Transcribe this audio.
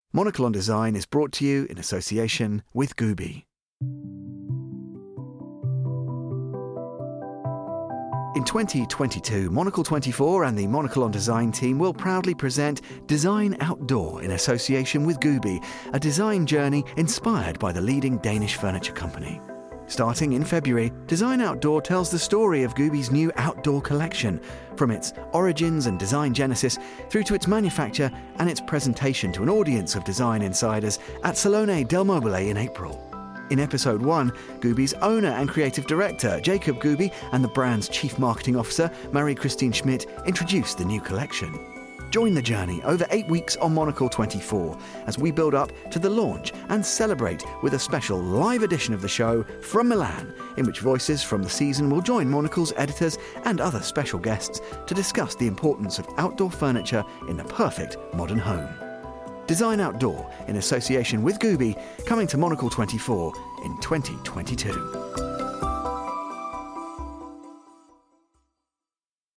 Monocle on Design is brought to you in association with Gooby. In 2022, Monocle 24 and the Monocle on Design team will proudly present Design Outdoor in association with Gooby, a design journey inspired by the leading Danish furniture company. Starting in February, Design Outdoor tells the story of Gooby's new outdoor collection, from its origins and design genesis through to its manufacture and its presentation to an audience of design insiders at Salone del Mobile in April. In Episode 1, Gooby's owner and creative director, Jacob Gooby, and the brand's chief marketing officer, Marie-Christine Schmidt, introduced the new collection. Join the journey over 8 weeks on Monocle 24 as we build up to the launch and celebrate with a special live edition of the show from Milan, in which voices from the season will join Monocle's editors and other special guests to discuss the importance of outdoor furniture in the perfect modern home. Design Outdoor, in association with Gooby, coming to Monocle 24 in 2022.